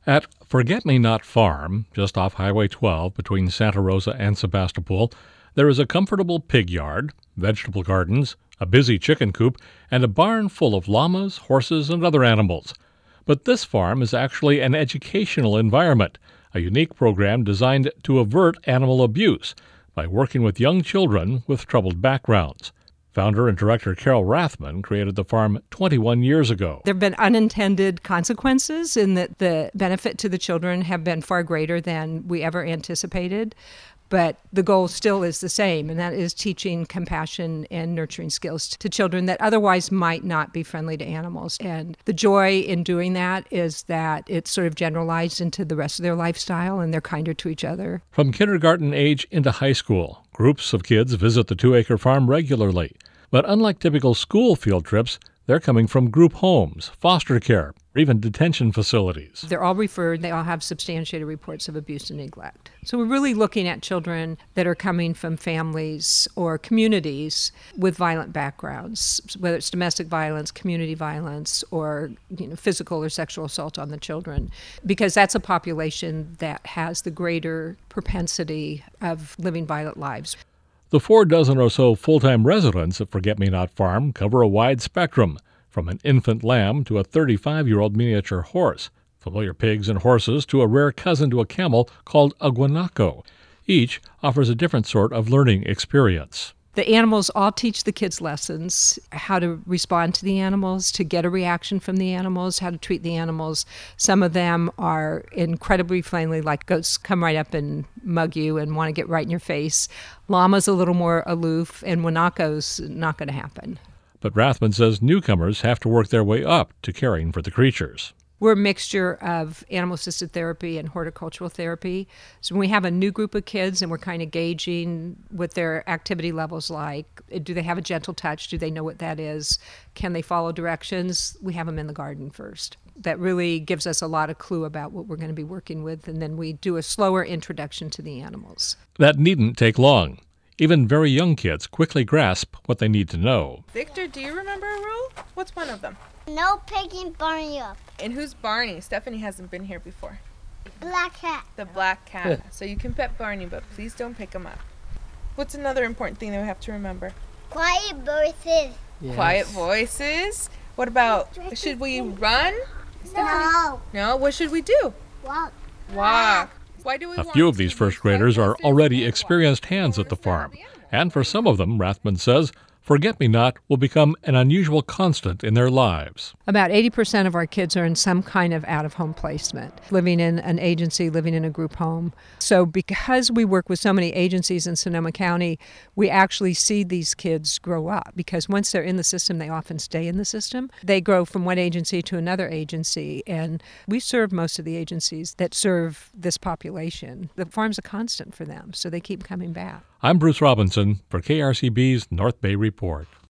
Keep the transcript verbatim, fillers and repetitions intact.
At Forget Me Not Farm, just off Highway twelve between Santa Rosa and Sebastopol, there is a comfortable pig yard, vegetable gardens, a busy chicken coop, and a barn full of llamas, horses, and other animals. But this farm is actually an educational environment, a unique program designed to avert animal abuse by working with young children with troubled backgrounds. Founder and director Carol Rathman created the farm twenty-one years ago. There have been unintended consequences in that the benefit to the children have been far greater than we ever anticipated. But the goal still is the same, and that is teaching compassion and nurturing skills to children that otherwise might not be friendly to animals. And the joy in doing that is that it's sort of generalized into the rest of their lifestyle, and they're kinder to each other. From kindergarten age into high school, groups of kids visit the two-acre farm regularly. But unlike typical school field trips, they're coming from group homes, foster care, or even detention facilities. They're all referred, they all have substantiated reports of abuse and neglect. So we're really looking at children that are coming from families or communities with violent backgrounds, whether it's domestic violence, community violence, or you know, physical or sexual assault on the children, because that's a population that has the greater propensity of living violent lives. The four dozen or so full-time residents at Forget Me Not Farm cover a wide spectrum, from an infant lamb to a thirty-five-year-old miniature horse, familiar pigs and horses to a rare cousin to a camel called a guanaco. Each offers a different sort of learning experience. The animals all teach the kids lessons, how to respond to the animals, to get a reaction from the animals, how to treat the animals. Some of them are incredibly friendly, like goats come right up and mug you and want to get right in your face. Llamas a little more aloof, and guanacos not going to happen. But Rathman says newcomers have to work their way up to caring for the creatures. We're a mixture of animal-assisted therapy and horticultural therapy. So when we have a new group of kids and we're kind of gauging what their activity level's like, do they have a gentle touch? Do they know what that is? Can they follow directions? We have them in the garden first. That really gives us a lot of clue about what we're going to be working with, and then we do a slower introduction to the animals. That needn't take long. Even very young kids quickly grasp what they need to know. Victor, do you remember a rule? What's one of them? No picking Barney up. And who's Barney? Stephanie hasn't been here before. Black cat. The black cat. So you can pet Barney, but please don't pick him up. What's another important thing that we have to remember? Quiet voices. Yes. Quiet voices. What about, should we run? No. No? What should we do? Walk. Walk. Why do we A want few of to? these first graders are already experienced hands at the farm. And for some of them, Rathman says, Forget Me Not will become an unusual constant in their lives. About eighty percent of our kids are in some kind of out-of-home placement, living in an agency, living in a group home. So because we work with so many agencies in Sonoma County, we actually see these kids grow up, because once they're in the system, they often stay in the system. They grow from one agency to another agency, and we serve most of the agencies that serve this population. The farm's a constant for them, so they keep coming back. I'm Bruce Robinson for K R C B's North Bay Report.